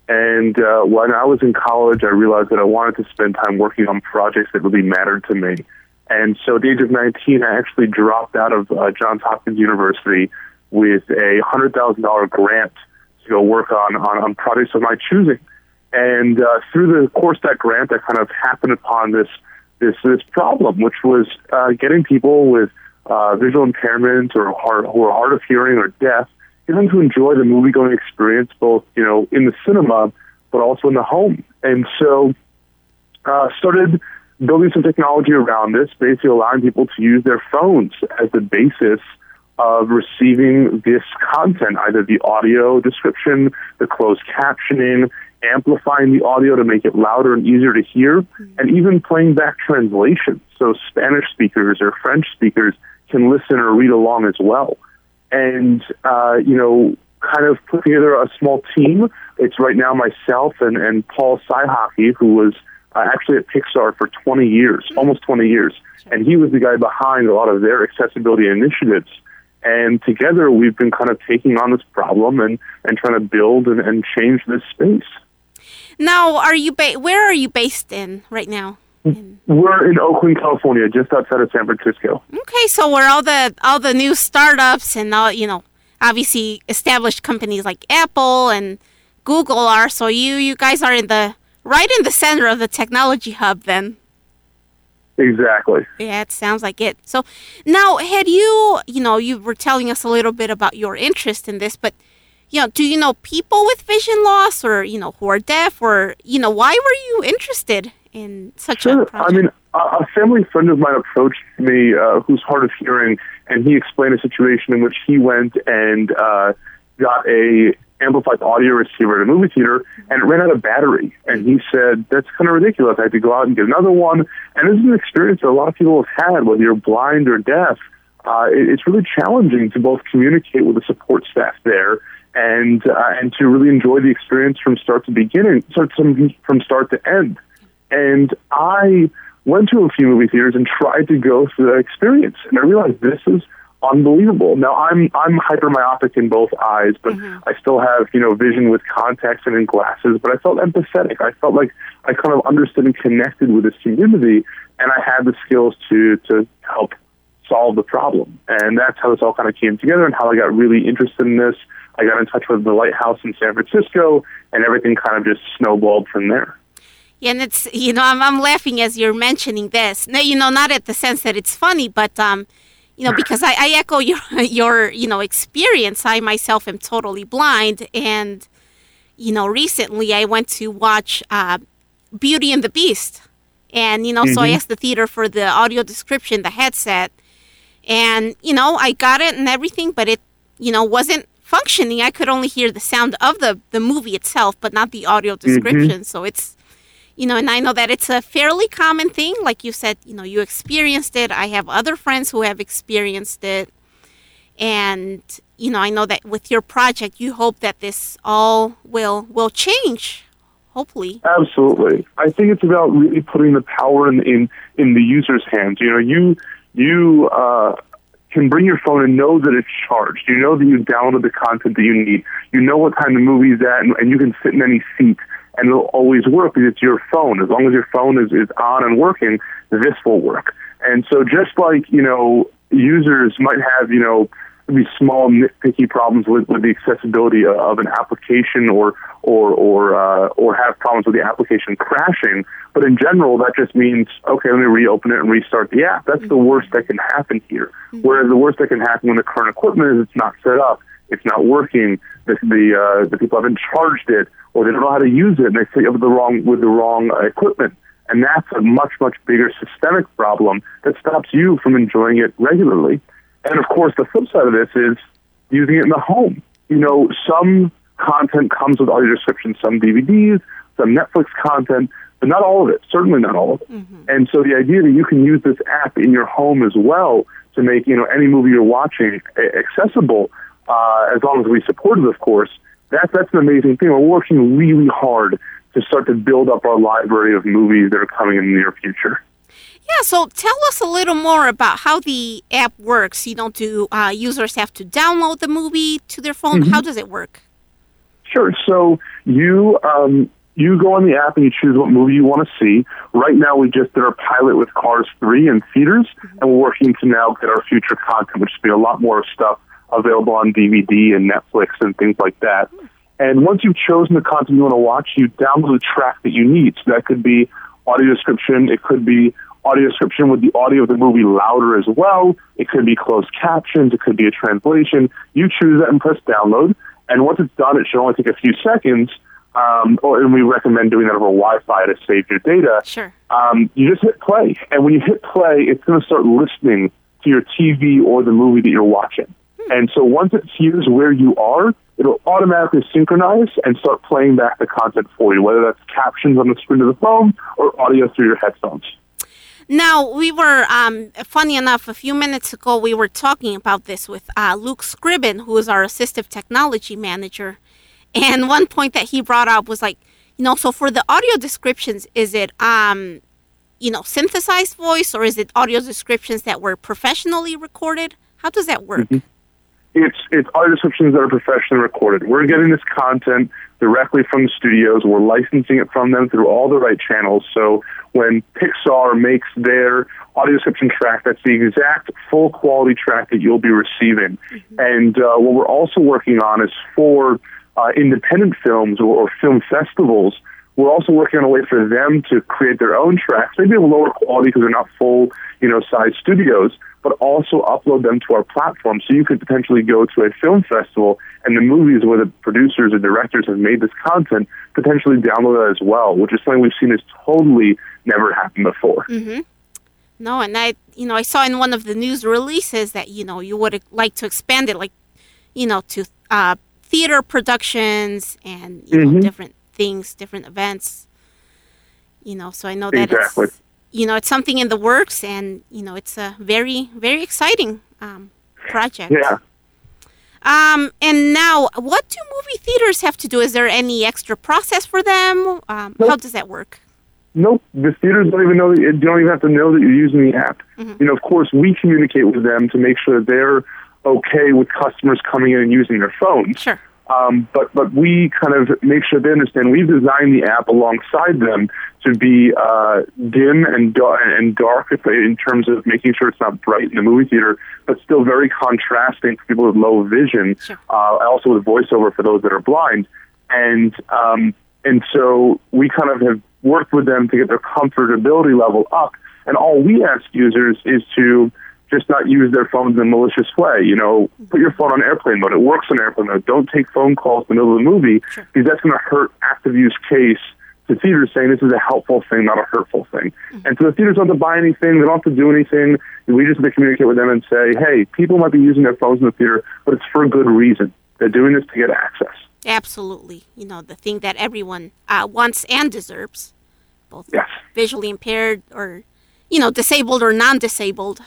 And uh, when I was in college, I realized that I wanted to spend time working on projects that really mattered to me. And so at the age of nineteen, I actually dropped out of uh, Johns Hopkins University with a one hundred thousand dollars grant to go work on, on, on projects of my choosing. And uh, through the course of that grant, I kind of happened upon this this, this problem, which was uh, getting people with uh, visual impairment or hard, who are hard of hearing or deaf, get them to enjoy the movie-going experience, both, you know, in the cinema, but also in the home. And so uh, started building some technology around this, basically allowing people to use their phones as the basis of receiving this content, either the audio description, the closed captioning, amplifying the audio to make it louder and easier to hear, and even playing back translations. So Spanish speakers or French speakers can listen or read along as well. And, uh, you know, kind of put together a small team. It's right now myself and, and Paul Saihaki, who was uh, actually at Pixar for twenty years, almost twenty years. And he was the guy behind a lot of their accessibility initiatives. And together we've been kind of taking on this problem and, and trying to build and, and change this space. Now, are you ba- where are you based in right now? In- We're in Oakland, California, just outside of San Francisco. Okay, so where all the all the new startups and all, you know, obviously established companies like Apple and Google are. So you you guys are in the right in the center of the technology hub then. Exactly. Yeah, it sounds like it. So now, had you, you know, you were telling us a little bit about your interest in this, but, you know, do you know people with vision loss or, you know, who are deaf or, you know, why were you interested in such sure. a project? I mean, a family friend of mine approached me uh, who's hard of hearing, and he explained a situation in which he went and uh, got a amplified audio receiver at a movie theater, and it ran out of battery. And he said, that's kind of ridiculous. I had to go out and get another one. And this is an experience that a lot of people have had, whether you're blind or deaf. Uh, it, it's really challenging to both communicate with the support staff there and uh, and to really enjoy the experience from start to beginning, start from, from start to end. And I went to a few movie theaters and tried to go through that experience. And I realized this is unbelievable. Now, I'm I'm hypermyopic in both eyes, but mm-hmm. I still have, you know, vision with contacts and in glasses, but I felt empathetic. I felt like I kind of understood and connected with this community, and I had the skills to, to help solve the problem. And that's how this all kind of came together and how I got really interested in this. I got in touch with the Lighthouse in San Francisco, and everything kind of just snowballed from there. Yeah, and it's, you know, I'm, I'm laughing as you're mentioning this. No, you know, not at the sense that it's funny, but, um, you know, because I, I echo your, your, you know, experience. I myself am totally blind. And, you know, recently I went to watch uh, Beauty and the Beast. And, you know, mm-hmm. so I asked the theater for the audio description, the headset. And, you know, I got it and everything, but it, you know, wasn't functioning. I could only hear the sound of the, the movie itself, but not the audio description. Mm-hmm. So it's, you know, and I know that it's a fairly common thing. Like you said, you know, you experienced it. I have other friends who have experienced it. And, you know, I know that with your project, you hope that this all will will change, hopefully. Absolutely. I think it's about really putting the power in in, in the user's hands. You know, you, you uh, can bring your phone and know that it's charged. You know that you downloaded the content that you need. You know what time the movie's at, and, and you can sit in any seat. And it'll always work because it's your phone. As long as your phone is, is on and working, this will work. And so just like, you know, users might have, you know, these small nitpicky problems with, with the accessibility of an application or or or uh, or have problems with the application crashing, but in general, that just means, okay, let me reopen it and restart the app. That's mm-hmm. the worst that can happen here. Mm-hmm. Whereas the worst that can happen when the current equipment is it's not set up, it's not working, the the, uh, the people haven't charged it, or they don't know how to use it, and they set up with the wrong with the wrong uh, equipment, and that's a much much bigger systemic problem that stops you from enjoying it regularly. And of course, the flip side of this is using it in the home. You know, some content comes with audio description, some D V Ds, some Netflix content, but not all of it. Certainly not all of it. Mm-hmm. And so the idea that you can use this app in your home as well to make, you know, any movie you're watching accessible, uh, as long as we support it, of course. That, that's an amazing thing. We're working really hard to start to build up our library of movies that are coming in the near future. Yeah, so tell us a little more about how the app works. You know, do uh, users have to download the movie to their phone? Mm-hmm. How does it work? Sure. So you um, you go on the app and you choose what movie you want to see. Right now, we just did our pilot with Cars three in theaters, and we're working to now get our future content, which will be a lot more stuff available on D V D and Netflix and things like that. And once you've chosen the content you want to watch, you download the track that you need. So that could be audio description. It could be audio description with the audio of the movie louder as well. It could be closed captions. It could be a translation. You choose that and press download. And once it's done, it should only take a few seconds. Um, or, and we recommend doing that over Wi-Fi to save your data. Sure. Um, you just hit play. And when you hit play, it's going to start listening to your T V or the movie that you're watching. Hmm. And so once it hears where you are, it'll automatically synchronize and start playing back the content for you, whether that's captions on the screen of the phone or audio through your headphones. Now, we were, um, funny enough, a few minutes ago, we were talking about this with uh, Luke Scriben, who is our assistive technology manager. And one point that he brought up was like, you know, so for the audio descriptions, is it, um, you know, synthesized voice, or is it audio descriptions that were professionally recorded? How does that work? Mm-hmm. It's it's audio descriptions that are professionally recorded. We're getting this content directly from the studios. We're licensing it from them through all the right channels. So when Pixar makes their audio description track, that's the exact full quality track that you'll be receiving. Mm-hmm. And uh, what we're also working on is for uh, independent films or, or film festivals. We're also working on a way for them to create their own tracks, maybe of lower quality because they're not full, you know, size studios, but also upload them to our platform. So you could potentially go to a film festival and the movies where the producers or directors have made this content potentially download that as well, which is something we've seen has totally never happened before. Mm-hmm. No, and I, you know, I saw in one of the news releases that, you know, you would like to expand it, like, you know, to uh, theater productions and, you mm-hmm. know, different things, different events, you know, so I know that exactly. it's, you know, it's something in the works, and, you know, it's a very, very exciting um, project. Yeah. Um, and now, what do movie theaters have to do? Is there any extra process for them? Um, nope. How does that work? Nope. The theaters don't even know that you don't even have to know that you're using the app. Mm-hmm. You know, of course, we communicate with them to make sure that they're okay with customers coming in and using their phones. Sure. Um, but but we kind of make sure they understand we've designed the app alongside them to be uh, dim and dark, and dark in terms of making sure it's not bright in the movie theater, but still very contrasting for people with low vision. Sure. Uh, also with voiceover for those that are blind, and um, and so we kind of have worked with them to get their comfortability level up. And all we ask users is to just not use their phones in a malicious way. You know, put your phone on airplane mode. It works on airplane mode. Don't take phone calls in the middle of the movie, sure. because that's going to hurt active use case to theaters saying this is a helpful thing, not a hurtful thing. Mm-hmm. And so the theaters don't have to buy anything. They don't have to do anything. We just have to communicate with them and say, hey, people might be using their phones in the theater, but it's for a good reason. They're doing this to get access. Absolutely. You know, the thing that everyone uh, wants and deserves, both yes. visually impaired or, you know, disabled or non-disabled.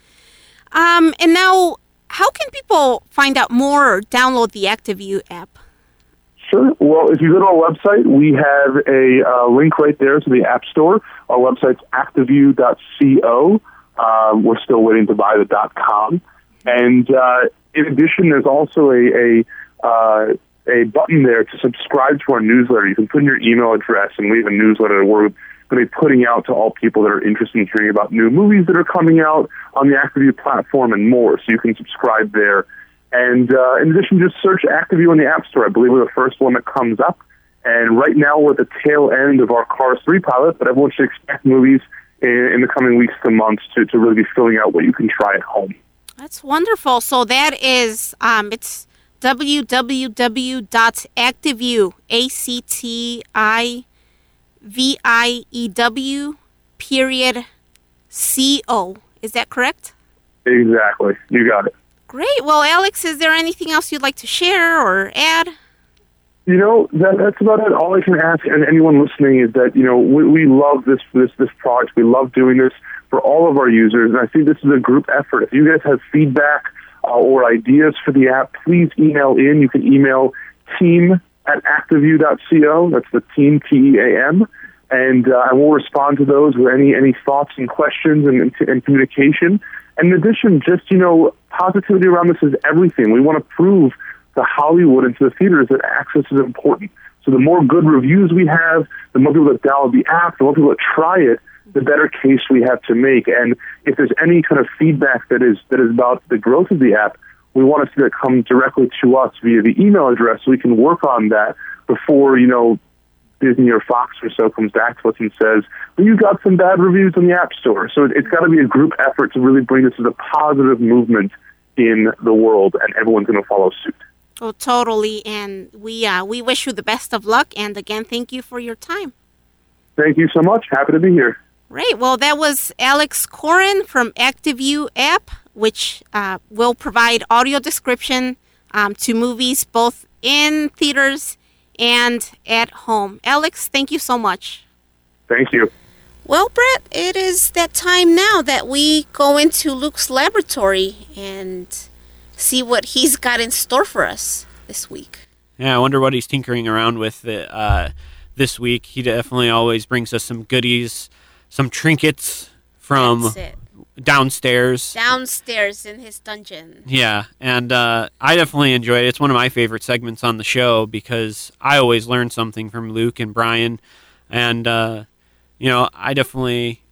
Um, and now, how can people find out more or download the ActiveView app? Sure. Well, if you go to our website, we have a uh, link right there to the App Store. Our website's activeview dot co. Uh, we're still waiting to buy the .com. And uh, in addition, there's also a a, uh, a button there to subscribe to our newsletter. You can put in your email address, and we have a newsletter we're going to be putting out to all people that are interested in hearing about new movies that are coming out on the ActiveView platform and more. So you can subscribe there. And uh, in addition, just search ActiveView in the App Store. I believe we're the first one that comes up. And right now we're at the tail end of our Cars three pilot, but everyone should expect movies in, in the coming weeks to months to, to really be filling out what you can try at home. That's wonderful. So that is, um, it's w w w dot activeview, A C T I V I E W, period, C O. Is that correct? Exactly. You got it. Great. Well, Alex, is there anything else you'd like to share or add? You know, that, that's about it. All I can ask, and anyone listening, is that, you know, we, we love this, this, this project. We love doing this for all of our users, and I think this is a group effort. If you guys have feedback uh, or ideas for the app, please email in. You can email team at activeview dot co. That's the team, T E A M. And uh, I will respond to those with any, any thoughts and questions and, and, and communication. And in addition, just, you know, positivity around this is everything. We want to prove to Hollywood and to the theaters that access is important. So the more good reviews we have, the more people that download the app, the more people that try it, the better case we have to make. And if there's any kind of feedback that is that is about the growth of the app, we want to see that come directly to us via the email address so we can work on that before, you know, Disney or Fox or so comes back to us and says, well, you got some bad reviews on the App Store. So it, it's got to be a group effort to really bring this as a positive movement in the world, and everyone's going to follow suit. Oh, totally. And we uh, we wish you the best of luck. And again, thank you for your time. Thank you so much. Happy to be here. Right. Well, that was Alex Coren from ActiveView app, which uh, will provide audio description um, to movies both in theaters and at home. Alex, thank you so much. Thank you. Well, Brett, it is that time now that we go into Luke's laboratory and see what he's got in store for us this week. Yeah, I wonder what he's tinkering around with the, uh, this week. He definitely always brings us some goodies, some trinkets from That's it. downstairs. Downstairs in his dungeon. Yeah, and uh, I definitely enjoy it. It's one of my favorite segments on the show because I always learn something from Luke and Brian. And, uh, you know, I definitely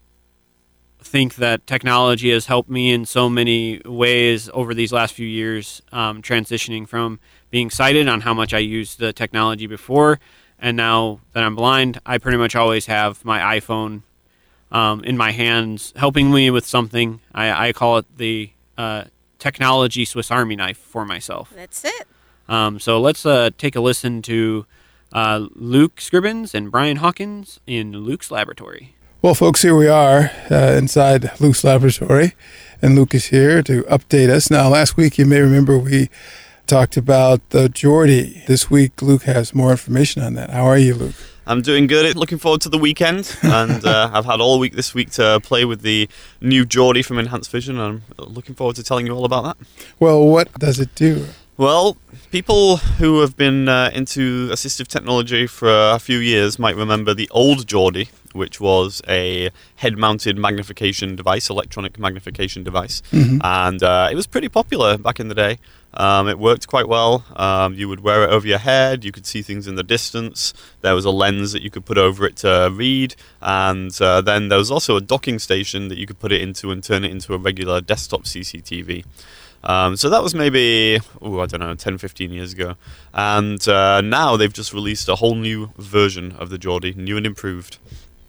think that technology has helped me in so many ways over these last few years, um, transitioning from being sighted on how much I used the technology before, and now that I'm blind, I pretty much always have my iPhone um, in my hands, helping me with something. I, I call it the uh, technology Swiss Army knife for myself. That's it. Um, so let's uh, take a listen to uh, Luke Scribbins and Brian Hawkins in Luke's laboratory. Well, folks, here we are uh, inside Luke's laboratory, and Luke is here to update us. Now, last week, you may remember we talked about the Geordie. This week, Luke has more information on that. How are you, Luke? I'm doing good. Looking forward to the weekend, and uh, I've had all week this week to play with the new Geordie from Enhanced Vision, and I'm looking forward to telling you all about that. Well, what does it do? Well, people who have been uh, into assistive technology for a few years might remember the old Geordie, which was a head-mounted magnification device, electronic magnification device. Mm-hmm. And uh, it was pretty popular back in the day. Um, it worked quite well. Um, you would wear it over your head. You could see things in the distance. There was a lens that you could put over it to read. And uh, then there was also a docking station that you could put it into and turn it into a regular desktop C C T V. Um, so that was maybe, oh, I don't know, ten, fifteen years ago. And uh, now they've just released a whole new version of the Geordie, new and improved.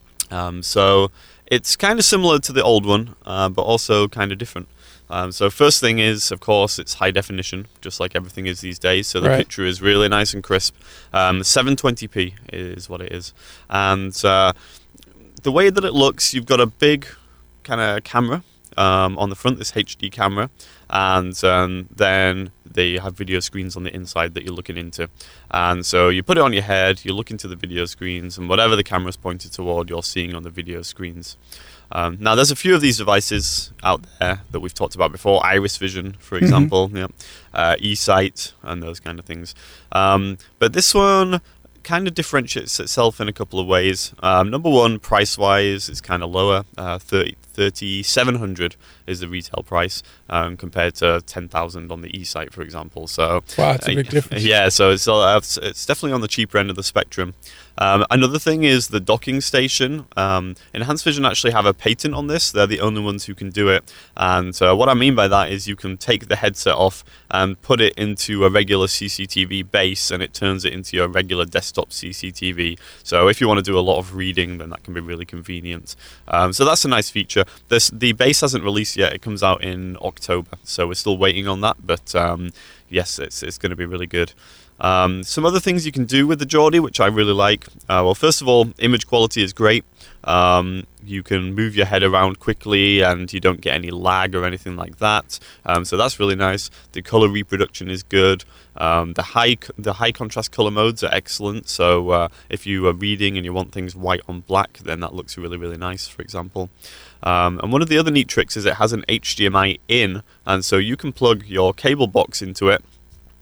Um, so it's kind of similar to the old one, uh, but also kind of different. Um, so first thing is, of course, it's high definition, just like everything is these days. So the right. picture is really nice and crisp. Um, seven twenty p is what it is. And uh, the way that it looks, you've got a big kind of camera um, on the front, this H D camera. And um, then they have video screens on the inside that you're looking into. And so you put it on your head, you look into the video screens, and whatever the camera's pointed toward, you're seeing on the video screens. Um, now, there's a few of these devices out there that we've talked about before. Iris Vision, for example, mm-hmm. yeah, uh, eSight, and those kind of things. Um, but this one kind of differentiates itself in a couple of ways. Um, number one, price-wise, it's kind of lower. Uh, thirty-seven hundred is the retail price um, compared to ten thousand on the eSight, for example. So wow, it's a big uh, difference. Yeah, so it's uh, it's definitely on the cheaper end of the spectrum. Um, another thing is the docking station. Um, Enhanced Vision actually have a patent on this. They're the only ones who can do it. And uh, what I mean by that is you can take the headset off and put it into a regular C C T V base, and it turns it into your regular desktop C C T V. So if you want to do a lot of reading, then that can be really convenient. Um, so that's a nice feature. This, the base hasn't released yet. It comes out in October, so we're still waiting on that. But um, yes, it's it's going to be really good. Um, some other things you can do with the Geordie, which I really like. Uh, well, first of all, image quality is great. Um, you can move your head around quickly and you don't get any lag or anything like that. Um, so that's really nice. The color reproduction is good. Um, the high the high contrast color modes are excellent. So uh, if you are reading and you want things white on black, then that looks really, really nice, for example. Um, and one of the other neat tricks is it has an H D M I in, and so you can plug your cable box into it.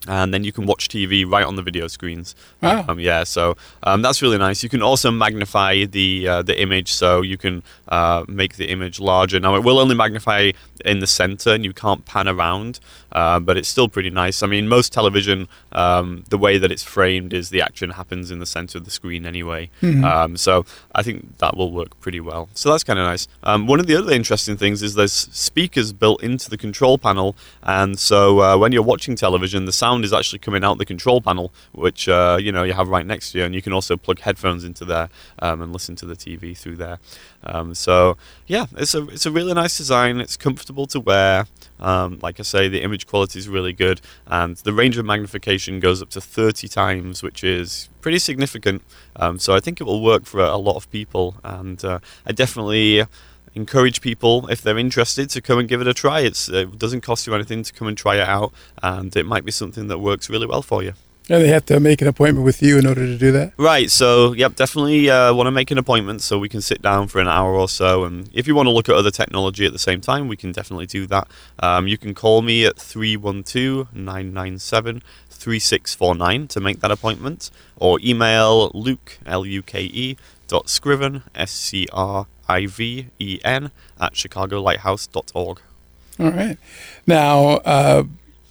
and then you can watch T V right on the video screens. Wow. Um, yeah, so um, that's really nice. You can also magnify the uh, the image, so you can uh, make the image larger. Now, it will only magnify in the center, and you can't pan around, uh, but it's still pretty nice. I mean, most television, um, the way that it's framed is the action happens in the center of the screen anyway. Mhm. Um, so I think that will work pretty well. So that's kind of nice. Um, one of the other interesting things is there's speakers built into the control panel, and so uh, when you're watching television, the sound is actually coming out the control panel, which uh, you know you have right next to you, and you can also plug headphones into there um, and listen to the T V through there. Um, so yeah, it's a it's a really nice design. It's comfortable to wear. Um, like I say, the image quality is really good, and the range of magnification goes up to thirty times, which is pretty significant. Um, so I think it will work for a, a lot of people, and uh, I definitely encourage people, if they're interested, to come and give it a try. It's, it doesn't cost you anything to come and try it out, and it might be something that works really well for you. And they have to make an appointment with you in order to do that? Right, so yep, definitely uh, want to make an appointment so we can sit down for an hour or so, and if you want to look at other technology at the same time, we can definitely do that. Um, you can call me at three one two, nine nine seven, three six four nine to make that appointment, or email Luke, L U K E, dot Scriven, S C R I V E N, at chicago lighthouse dot org. All right. Now, uh,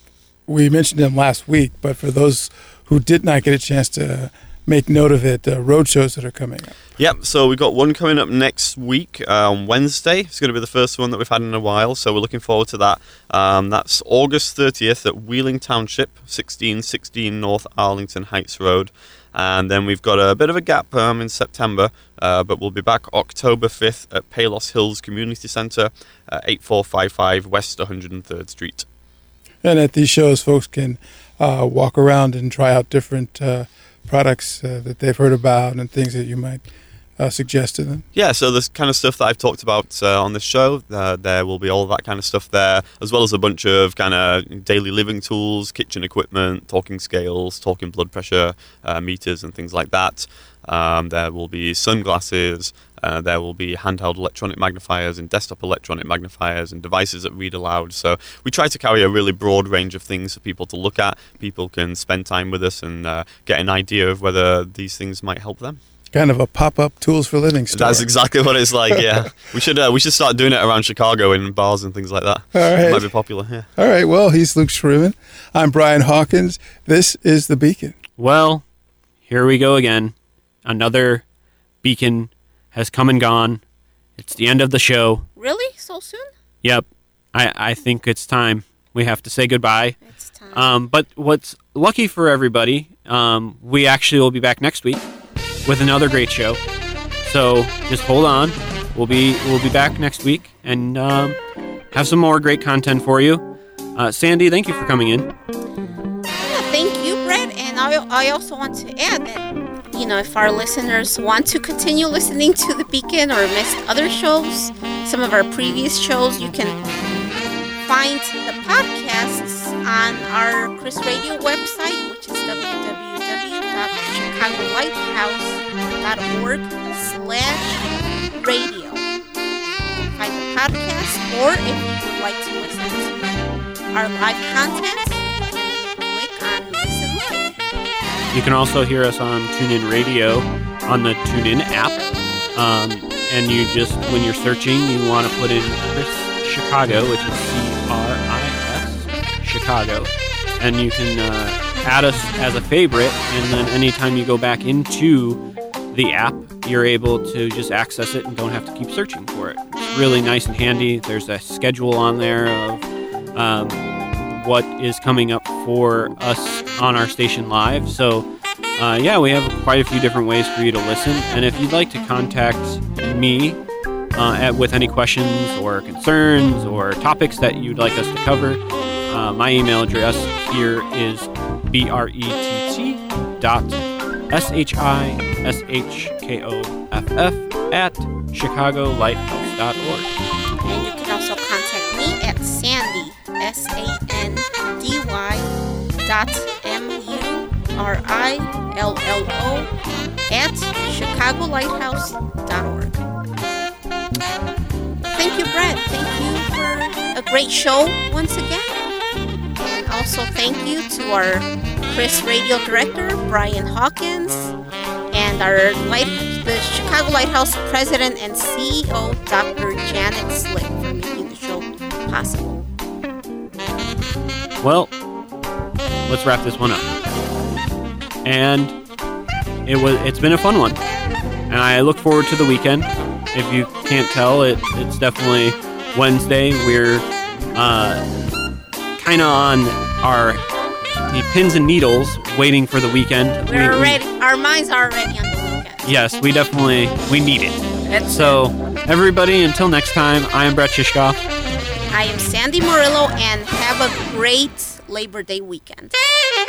we mentioned him last week, but for those who did not get a chance to make note of it, uh, road shows that are coming up. Yep, so we've got one coming up next week uh, on Wednesday. It's going to be the first one that we've had in a while, so we're looking forward to that. Um, that's August thirtieth at Wheeling Township, sixteen sixteen North Arlington Heights Road. And then we've got a bit of a gap um, in September, uh, but we'll be back October fifth at Palos Hills Community Center, uh, eighty-four fifty-five West one hundred third Street. And at these shows, folks can uh, walk around and try out different uh, products uh, that they've heard about and things that you might uh, suggest to them. Yeah, so this kind of stuff that I've talked about uh, on this show, uh, there will be all that kind of stuff there, as well as a bunch of kind of daily living tools, kitchen equipment, talking scales, talking blood pressure uh, meters and things like that. Um, there will be sunglasses, uh, there will be handheld electronic magnifiers and desktop electronic magnifiers and devices that read aloud. So we try to carry a really broad range of things for people to look at. People can spend time with us and uh, get an idea of whether these things might help them. Kind of a pop-up tools for living store. That's exactly what it's like, yeah. we should uh, we should start doing it around Chicago in bars and things like that. All right. It might be popular, yeah. All right, well, he's Luke Scriven. I'm Brian Hawkins. This is The Beacon. Well, here we go again. Another beacon has come and gone. It's the end of the show. Really? So soon? Yep. I, I think it's time. We have to say goodbye. It's time. Um, but what's lucky for everybody, um, we actually will be back next week with another great show. So just hold on. We'll be we'll be back next week and um, have some more great content for you. Uh, Sandy, thank you for coming in. Yeah, thank you, Brett. And I, I also want to add that, you know, if our listeners want to continue listening to The Beacon or missed other shows, some of our previous shows, you can find the podcasts on our Chris Radio website, which is w w w dot chicago lighthouse dot org slash radio. Find the podcast, or if you would like to listen to our live content, click on Listen Live. You can also hear us on TuneIn Radio on the TuneIn app. Um, and you just, when you're searching, you want to put in Chris Chicago, which is C R I S, Chicago. And you can uh, add us as a favorite, and then anytime you go back into the app, you're able to just access it and don't have to keep searching for it. It's really nice and handy. There's a schedule on there of um, what is coming up for us on our station live. So, uh, yeah, we have quite a few different ways for you to listen. And if you'd like to contact me uh, at, with any questions or concerns or topics that you'd like us to cover, uh, my email address here is brett dot S H I S H K O F F at chicago lighthouse dot org. And you can also contact me at Sandy, S A N D Y dot M U R I L L O at chicago lighthouse dot org. Thank you, Brett. Thank you for a great show once again. And also also thank you to our Chris Radio Director, Brian Hawkins, and our light, the Chicago Lighthouse President and C E O, Doctor Janet Slick, for making the show possible. Well, let's wrap this one up. And it was it's been a fun one. And I look forward to the weekend. If you can't tell, it it's definitely Wednesday. We're uh, kind of on our the pins and needles, waiting for the weekend. We're we, already, we, our minds are already on the weekend. Yes, we definitely we need it. That's so, everybody, until next time, I am Brett Shishkoff. I am Sandy Murillo, and have a great Labor Day weekend.